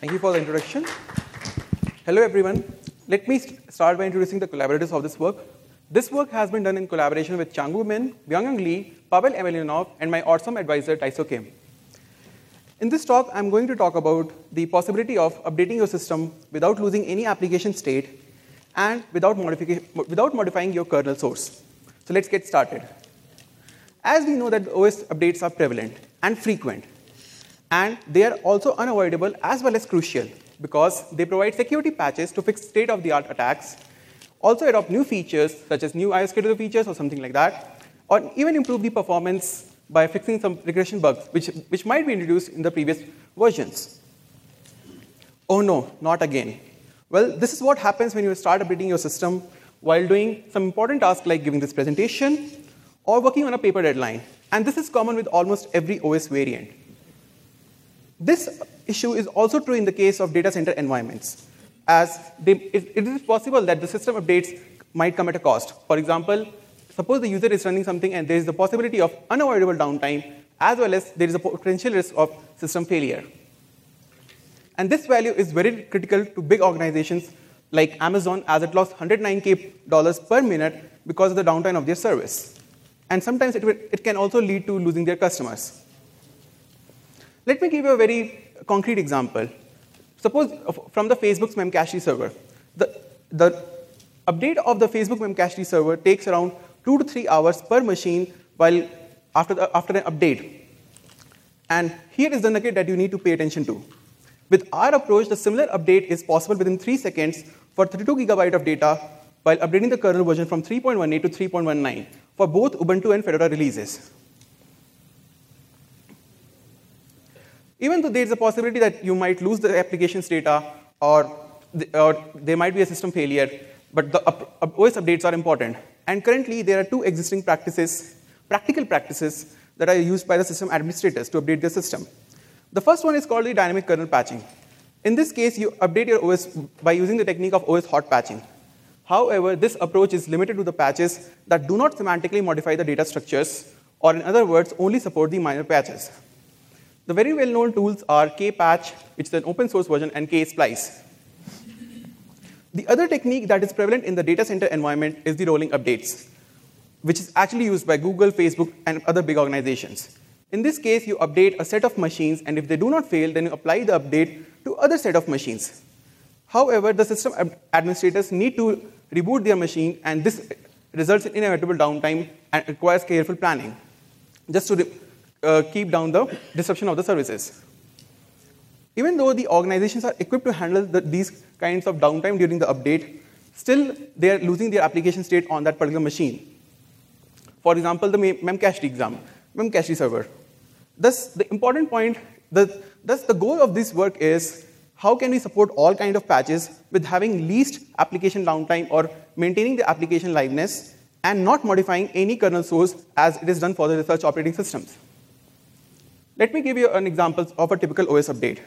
Thank you for the introduction. Hello, everyone. Let me start by introducing the collaborators of this work. This work has been done in collaboration with Changwoo Min, Byung-Young Lee, Pavel Emelianov, and my awesome advisor, Taiso Kim. In this talk, I'm going to talk about the possibility of updating your system without losing any application state and without modifying your kernel source. So let's get started. As we know that OS updates are prevalent and frequent, and they are also unavoidable as well as crucial because they provide security patches to fix state-of-the-art attacks, also adopt new features such as new iOS scheduler features or something like that, or even improve the performance by fixing some regression bugs which might be introduced in the previous versions. Oh no, not again. Well, this is what happens when you start updating your system while doing some important tasks like giving this presentation or working on a paper deadline. And this is common with almost every OS variant. This issue is also true in the case of data center environments, as it is possible that the system updates might come at a cost. For example, suppose the user is running something and there is the possibility of unavoidable downtime, as well as there is a potential risk of system failure. And this value is very critical to big organizations like Amazon, as it lost $109K per minute because of the downtime of their service. And sometimes it can also lead to losing their customers. Let me give you a very concrete example. Suppose from the Facebook's Memcached server, the update of the Facebook Memcached server takes around 2 to 3 hours per machine while after an update. And here is the nugget that you need to pay attention to. With our approach, the similar update is possible within 3 seconds for 32 GB of data while updating the kernel version from 3.18 to 3.19 for both Ubuntu and Fedora releases. Even though there is a possibility that you might lose the application's data or there might be a system failure, but the OS updates are important. And currently, there are 2 existing practical practices that are used by the system administrators to update their system. The first one is called the dynamic kernel patching. In this case, you update your OS by using the technique of OS hot patching. However, this approach is limited to the patches that do not semantically modify the data structures, or in other words, only support the minor patches. The very well-known tools are Kpatch, which is an open source version, and Ksplice. The other technique that is prevalent in the data center environment is the rolling updates, which is actually used by Google, Facebook, and other big organizations. In this case, you update a set of machines, and if they do not fail, then you apply the update to other set of machines. However, the system administrators need to reboot their machine, and this results in inevitable downtime and requires careful planning, just to keep down the disruption of the services. Even though the organizations are equipped to handle these kinds of downtime during the update, still they are losing their application state on that particular machine. For example, the Memcached server. Thus, the important point, the goal of this work is how can we support all kinds of patches with having least application downtime or maintaining the application liveness and not modifying any kernel source as it is done for the research operating systems. Let me give you an example of a typical OS update.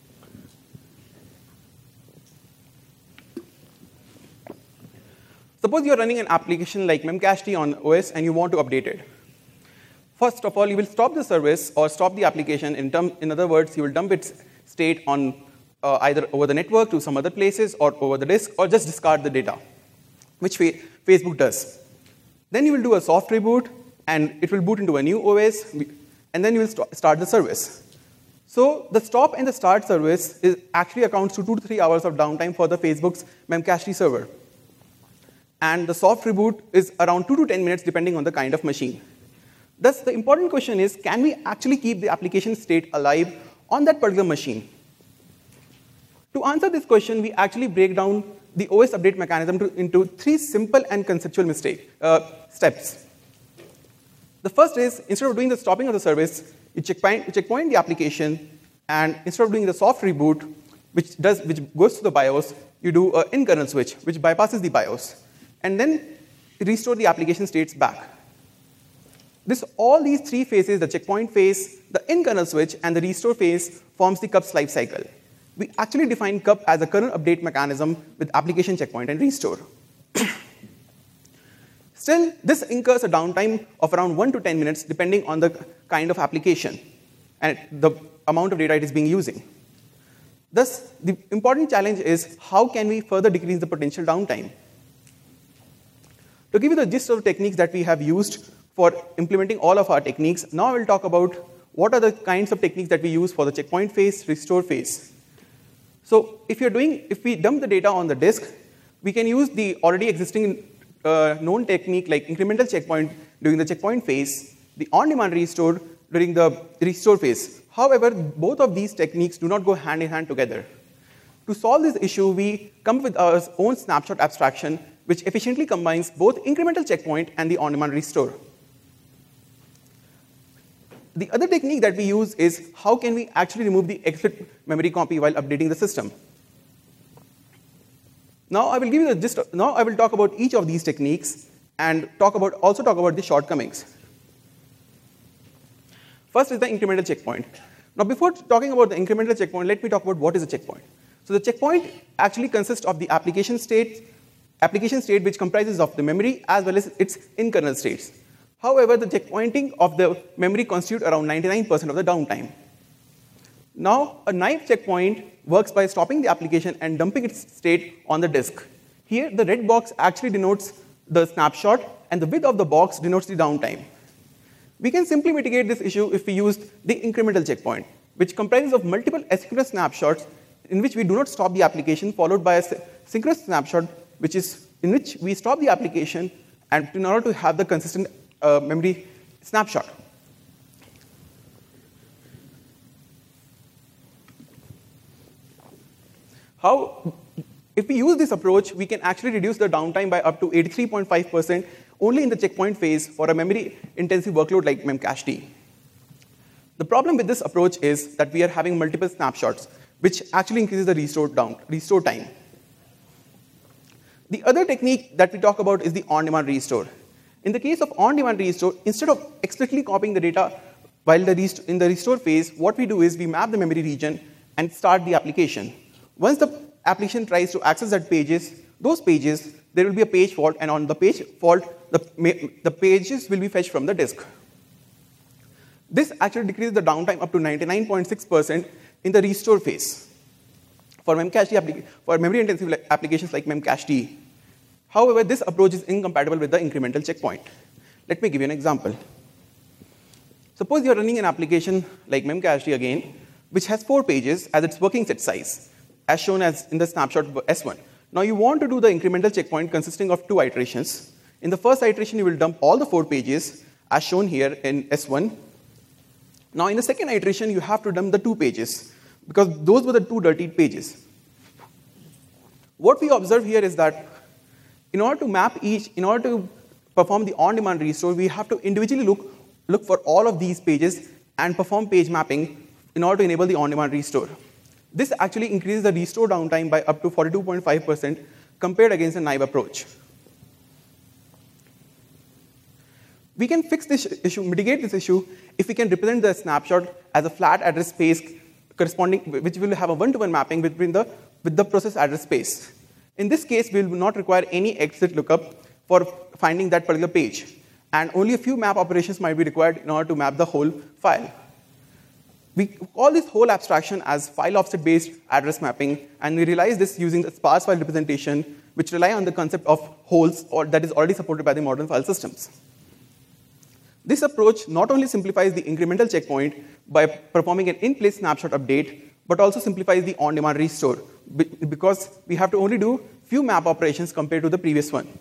Suppose you're running an application like Memcached on OS and you want to update it. First of all, you will stop the service or stop the application. In other words, you will dump its state on either over the network to some other places or over the disk, or just discard the data, which Facebook does. Then you will do a soft reboot, and it will boot into a new OS, and then you will start the service. So the stop and the start service actually accounts to 2 to 3 hours of downtime for the Facebook's Memcached server. And the soft reboot is around 2 to 10 minutes, depending on the kind of machine. Thus, the important question is, can we actually keep the application state alive on that particular machine? To answer this question, we actually break down the OS update mechanism into 3 simple and conceptual steps. The first is, instead of doing the stopping of the service, you checkpoint the application, and instead of doing the soft reboot, which goes to the BIOS, you do an in-kernel switch, which bypasses the BIOS, and then restore the application states back. All these 3 phases, the checkpoint phase, the in-kernel switch, and the restore phase, forms the KUPS life cycle. We actually define KUP as a kernel update mechanism with application checkpoint and restore. Still, this incurs a downtime of around 1 to 10 minutes, depending on the kind of application and the amount of data it is being using. Thus, the important challenge is how can we further decrease the potential downtime? To give you the gist of the techniques that we have used for implementing all of our techniques, now I will talk about what are the kinds of techniques that we use for the checkpoint phase, restore phase. So if we dump the data on the disk, we can use the already existing known technique like incremental checkpoint during the checkpoint phase, the on-demand restore during the restore phase. However, both of these techniques do not go hand in hand together. To solve this issue, we come up with our own snapshot abstraction, which efficiently combines both incremental checkpoint and the on-demand restore. The other technique that we use is how can we actually remove the explicit memory copy while updating the system. Now I will give you the gist. Now I will talk about each of these techniques and also talk about the shortcomings. First is the incremental checkpoint. Now before talking about the incremental checkpoint, let me talk about what is a checkpoint. So the checkpoint actually consists of the application state which comprises of the memory as well as its in-kernel states. However, the checkpointing of the memory constitutes around 99% of the downtime. Now, a naive checkpoint works by stopping the application and dumping its state on the disk. Here, the red box actually denotes the snapshot, and the width of the box denotes the downtime. We can simply mitigate this issue if we use the incremental checkpoint, which comprises of multiple asynchronous snapshots in which we do not stop the application, followed by a synchronous snapshot, in which we stop the application and in order to have the consistent memory snapshot. If we use this approach, we can actually reduce the downtime by up to 83.5% only in the checkpoint phase for a memory-intensive workload like Memcached. The problem with this approach is that we are having multiple snapshots, which actually increases the restore time. The other technique that we talk about is the on-demand restore. In the case of on-demand restore, instead of explicitly copying the data while in the restore phase, what we do is we map the memory region and start the application. Once the application tries to access those pages, there will be a page fault, and on the page fault, the pages will be fetched from the disk. This actually decreases the downtime up to 99.6% in the restore phase for memory-intensive applications like Memcached. However, this approach is incompatible with the incremental checkpoint. Let me give you an example. Suppose you're running an application like Memcached again, which has 4 pages as its working set size, as shown as in the snapshot S1. Now you want to do the incremental checkpoint consisting of 2 iterations. In the first iteration, you will dump all the 4 pages, as shown here in S1. Now in the second iteration, you have to dump the 2 pages, because those were the 2 dirty pages. What we observe here is that in order to perform the on-demand restore, we have to individually look for all of these pages and perform page mapping in order to enable the on-demand restore. This actually increases the restore downtime by up to 42.5% compared against a naive approach. We can fix this issue, mitigate this issue, if we can represent the snapshot as a flat address space which will have a one-to-one mapping with the process address space. In this case, we will not require any explicit lookup for finding that particular page, and only a few map operations might be required in order to map the whole file. We call this whole abstraction as file offset-based address mapping, and we realize this using the sparse file representation, which rely on the concept of holes that is already supported by the modern file systems. This approach not only simplifies the incremental checkpoint by performing an in-place snapshot update, but also simplifies the on-demand restore, because we have to only do few map operations compared to the previous one.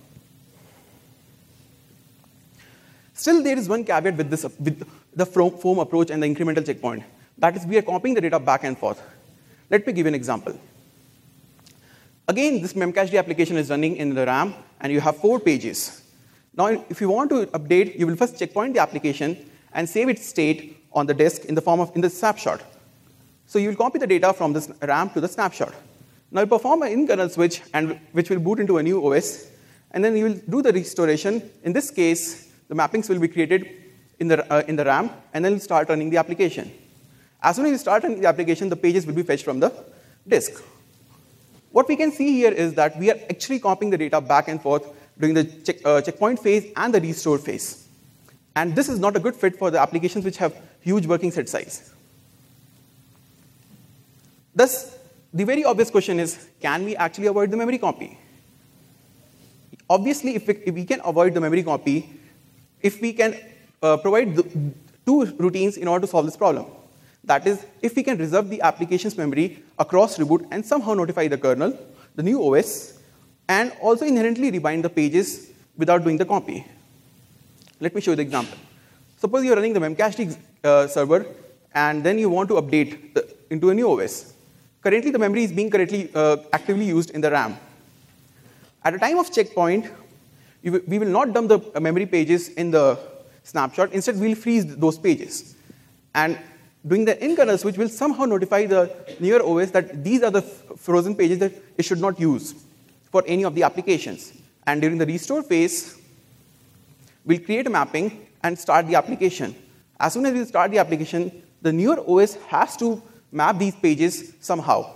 Still, there is one caveat with the foam approach and the incremental checkpoint. That is, we are copying the data back and forth. Let me give you an example. Again, this Memcached application is running in the RAM, and you have 4 pages. Now, if you want to update, you will first checkpoint the application and save its state on the disk in the form of the snapshot. So you will copy the data from this RAM to the snapshot. Now you perform an in-kernel switch, which will boot into a new OS, and then you will do the restoration. In this case, the mappings will be created in the RAM, and then you'll start running the application. As soon as you start running the application, the pages will be fetched from the disk. What we can see here is that we are actually copying the data back and forth during the checkpoint phase and the restore phase. And this is not a good fit for the applications which have huge working set size. Thus, The very obvious question is, can we actually avoid the memory copy? Obviously, if we can avoid the memory copy, if we can provide two routines in order to solve this problem. That is, if we can reserve the application's memory across reboot and somehow notify the kernel, the new OS, and also inherently rebind the pages without doing the copy. Let me show you the example. Suppose you're running the memcached server, and then you want to update into a new OS. Currently, the memory is being actively used in the RAM. At a time of checkpoint, we will not dump the memory pages in the snapshot. Instead, we'll freeze those pages. And doing the in-kernel switch will somehow notify the newer OS that these are the frozen pages that it should not use for any of the applications. And during the restore phase, we'll create a mapping and start the application. As soon as we start the application, the newer OS has to map these pages somehow.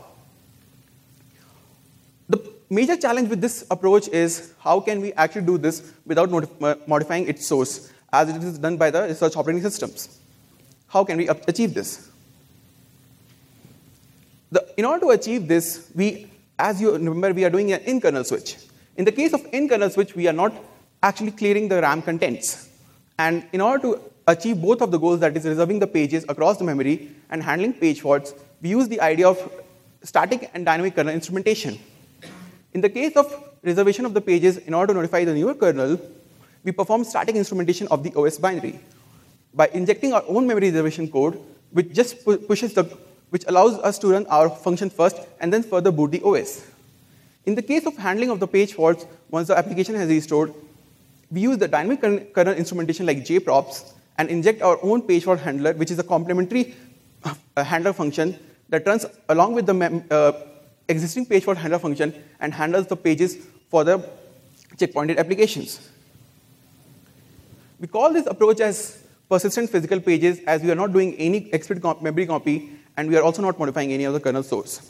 The major challenge with this approach is how can we actually do this without modifying its source, as it is done by the research operating systems. How can we achieve this? In order to achieve this, as you remember, we are doing an in-kernel switch. In the case of in-kernel switch, we are not actually clearing the RAM contents. And in order to achieve both of the goals, that is reserving the pages across the memory and handling page faults, we use the idea of static and dynamic kernel instrumentation. In the case of reservation of the pages, in order to notify the newer kernel, we perform static instrumentation of the OS binary by injecting our own memory reservation code, which just which allows us to run our function first and then further boot the OS. In the case of handling of the page faults, once the application has restored, we use the dynamic kernel instrumentation like jprops and inject our own page fault handler, which is a complementary handler function that runs along with the existing page fault handler function and handles the pages for the checkpointed applications. We call this approach as persistent physical pages, as we are not doing any explicit memory copy, and we are also not modifying any of the kernel source.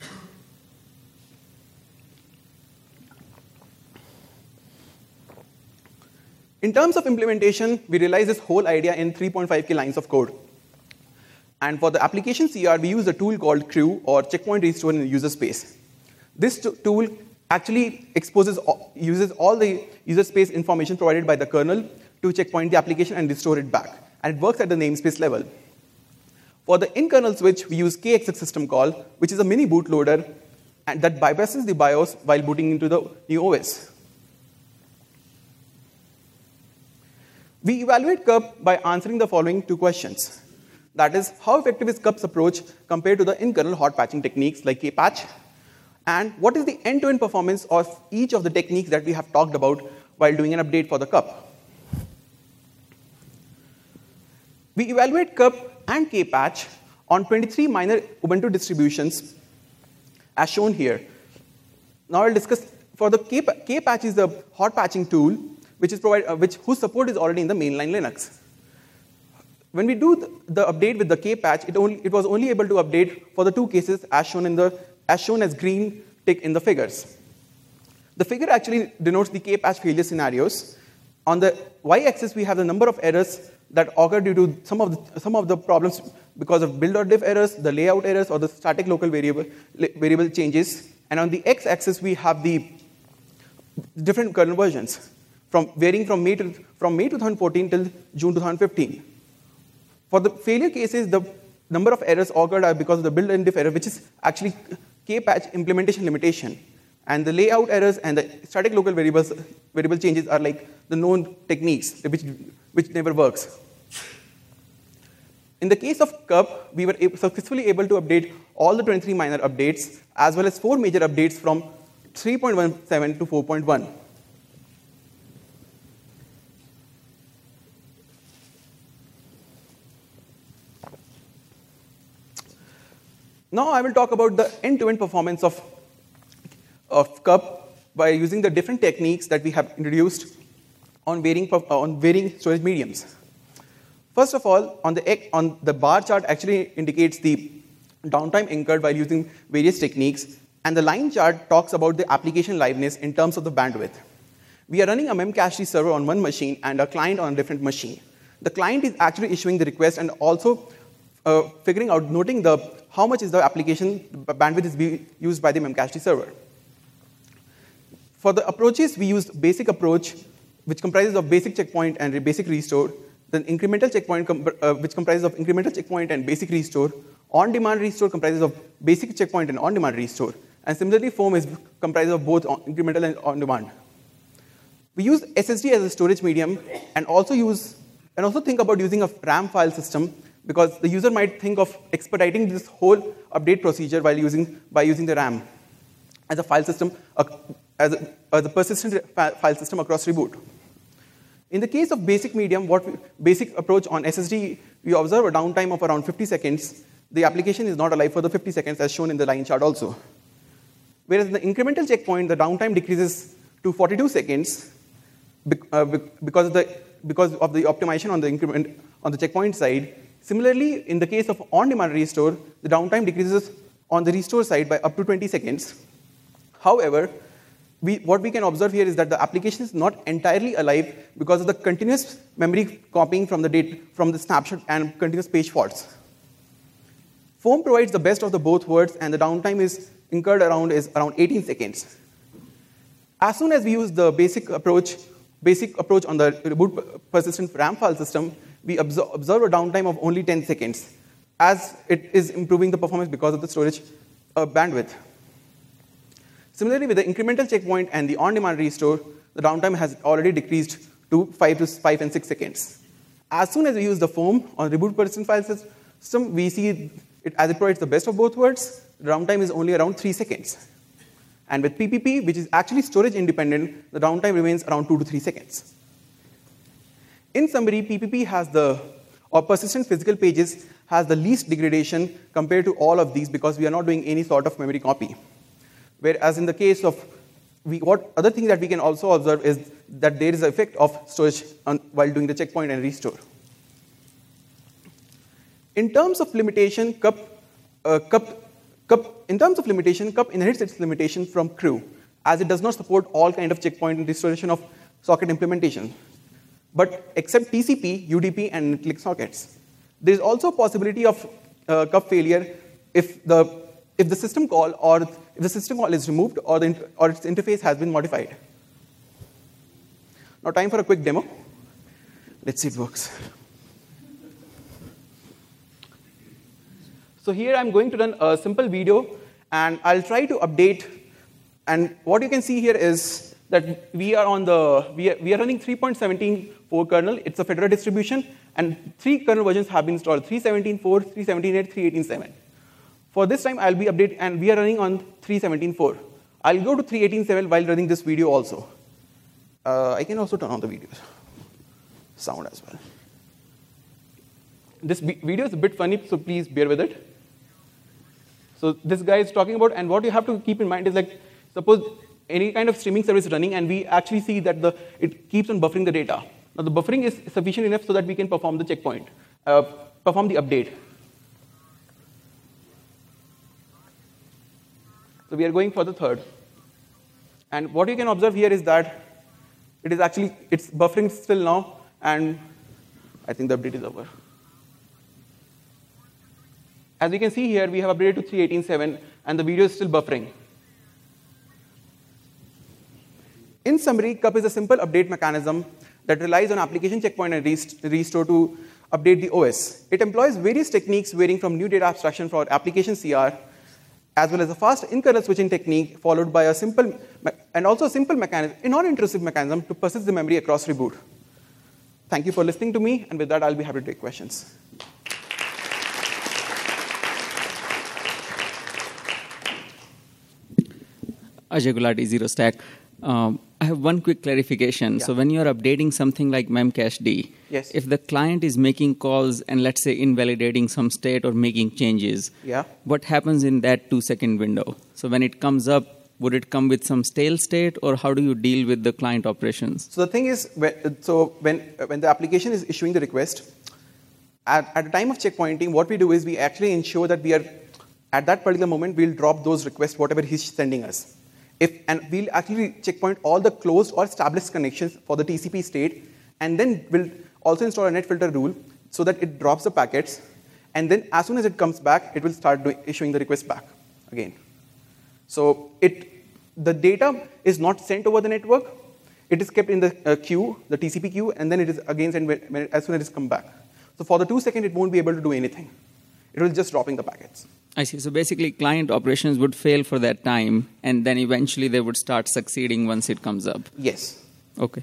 In terms of implementation, we realize this whole idea in 3.5K lines of code. And for the application CR, we use a tool called CREW, or Checkpoint Restore in User Space. This tool actually uses all the user space information provided by the kernel to checkpoint the application and restore it back. And it works at the namespace level. For the in-kernel switch, we use KXX system call, which is a mini bootloader and that bypasses the BIOS while booting into the new OS. We evaluate KERP by answering the following two questions. That is, how effective is KERP's approach compared to the in-kernel hot patching techniques like kpatch? And what is the end-to-end performance of each of the techniques that we have talked about while doing an update for the KERP? We evaluate KERP and kpatch on 23 minor Ubuntu distributions, as shown here. Now I'll discuss, for the kpatch is the hot patching tool, whose support is already in the mainline Linux. When we do the update with the kpatch, it was only able to update for the two cases as shown as green tick in the figures. The figure actually denotes the kpatch failure scenarios. On the y-axis, we have the number of errors that occur due to some of the problems because of build.diff errors, the layout errors, or the static local variable changes. And on the x-axis, we have the different kernel versions, varying from May 2014 till June 2015. For the failure cases, the number of errors occurred are because of the build and diff error, which is actually kpatch implementation limitation. And the layout errors and the static local variable changes are like the known techniques, which never works. In the case of KERP, we were successfully able to update all the 23 minor updates, as well as 4 major updates from 3.17 to 4.1. Now I will talk about the end-to-end performance of KERP by using the different techniques that we have introduced on varying storage mediums. First of all, on the bar chart actually indicates the downtime incurred while using various techniques, and the line chart talks about the application liveness in terms of the bandwidth. We are running a memcached server on one machine and a client on a different machine. The client is actually issuing the request and also noting how much is the application bandwidth is being used by the Memcached server. For the approaches, we used basic approach, which comprises of basic checkpoint and basic restore, then incremental checkpoint, which comprises of incremental checkpoint and basic restore, on-demand restore comprises of basic checkpoint and on-demand restore, and similarly, foam is comprises of both incremental and on-demand. We use SSD as a storage medium, and also think about using a RAM file system, because the user might think of expediting this whole update procedure by using the RAM as a file system, as a persistent file system across reboot. In the case of basic medium, basic approach on SSD, we observe a downtime of around 50 seconds. The application is not alive for the 50 seconds, as shown in the line chart also. Whereas in the incremental checkpoint, the downtime decreases to 42 seconds because of the optimization on the checkpoint side. Similarly, in the case of on-demand restore, the downtime decreases on the restore side by up to 20 seconds. However, what we can observe here is that the application is not entirely alive because of the continuous memory copying from the snapshot and continuous page faults. Foam provides the best of both worlds, and the downtime is incurred around 18 seconds. As soon as we use the basic approach on the reboot persistent RAM file system, we observe a downtime of only 10 seconds, as it is improving the performance because of the storage bandwidth. Similarly, with the incremental checkpoint and the on-demand restore, the downtime has already decreased to 5 and 6 seconds. As soon as we use the foam on reboot persistent file system, we see it as it provides the best of both worlds. The downtime is only around 3 seconds. And with PPP, which is actually storage independent, the downtime remains around 2 to 3 seconds. In summary, PPP or persistent physical pages has the least degradation compared to all of these, because we are not doing any sort of memory copy. Whereas in the case of, what other thing that we can also observe is that there is an effect of storage while doing the checkpoint and restore. In terms of limitation, CUP inherits its limitation from CREW, as it does not support all kind of checkpoint and restoration of socket implementation, but except TCP, UDP, and NIC sockets. There is also a possibility of CUP failure if the system call is removed or its interface has been modified. Now, time for a quick demo. Let's see if it works. So here I'm going to run a simple video, and I'll try to update. And what you can see here is that we are running 3.17.4 kernel. It's a Fedora distribution, and 3 kernel versions have been installed: 3.17.4, 3.17.8, 3.18.7. For this time, I'll be updating, and we are running on 3.17.4. I'll go to 3.18.7 while running this video also. I can also turn on the video sound as well. This video is a bit funny, so please bear with it. So this guy is talking about, and what you have to keep in mind is, like, suppose any kind of streaming service is running, and we actually see that it keeps on buffering the data. Now the buffering is sufficient enough so that we can perform the checkpoint, perform the update. So we are going for the third. And what you can observe here is that it's buffering still now, and I think the update is over. As you can see here, we have updated to 3.18.7, and the video is still buffering. In summary, CUP is a simple update mechanism that relies on application checkpoint and restore to update the OS. It employs various techniques varying from new data abstraction for application CR, as well as a fast in-kernel switching technique, followed by a simple mechanism, a non-intrusive mechanism to persist the memory across reboot. Thank you for listening to me, and with that, I'll be happy to take questions. Ajay Gulati, ZeroStack. I have one quick clarification. Yeah. So when you're updating something like Memcached, yes, if the client is making calls and, let's say, invalidating some state or making changes, yeah, what happens in that 2-second window? So when it comes up, would it come with some stale state, or how do you deal with the client operations? So the thing is, when the application is issuing the request, at the time of checkpointing, what we do is we actually ensure that we are, at that particular moment, we'll drop those requests, whatever he's sending us. And we'll actually checkpoint all the closed or established connections for the TCP state, and then we'll also install a net filter rule so that it drops the packets. And then as soon as it comes back, it will start issuing the request back again. So the data is not sent over the network. It is kept in the queue, the TCP queue, and then it is again sent as soon as it has come back. So for the 2 seconds, it won't be able to do anything. It will just dropping the packets. I see. So basically, client operations would fail for that time, and then eventually they would start succeeding once it comes up. Yes. Okay.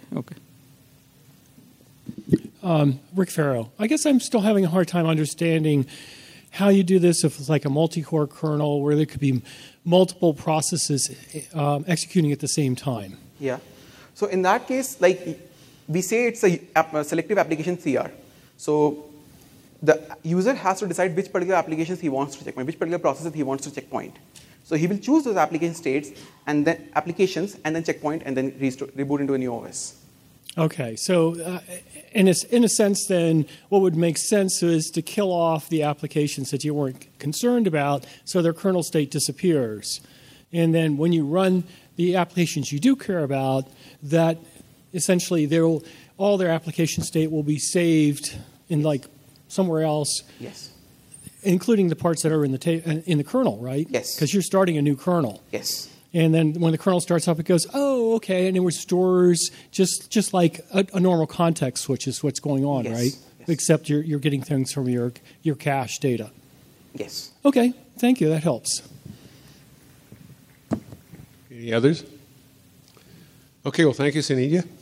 Rick Farrow. I guess I'm still having a hard time understanding how you do this if it's like a multi-core kernel where there could be multiple processes executing at the same time. Yeah. So in that case, like we say it's a selective application CR. So the user has to decide which particular applications he wants to checkpoint, which particular processes he wants to checkpoint. So he will choose those application states and then applications and then checkpoint and then reboot into a new OS. Okay, so in a sense then, what would make sense is to kill off the applications that you weren't concerned about so their kernel state disappears. And then when you run the applications you do care about, that essentially all their application state will be saved in like somewhere else. Yes. Including the parts that are in the kernel, right? Yes. Because you're starting a new kernel. Yes. And then when the kernel starts up, it goes, oh, okay, and it restores just like a normal context switch is what's going on, yes. right? Yes. Except you're getting things from your cache data. Yes. Okay, thank you. That helps. Any others? Okay, well, thank you, Sanidhya.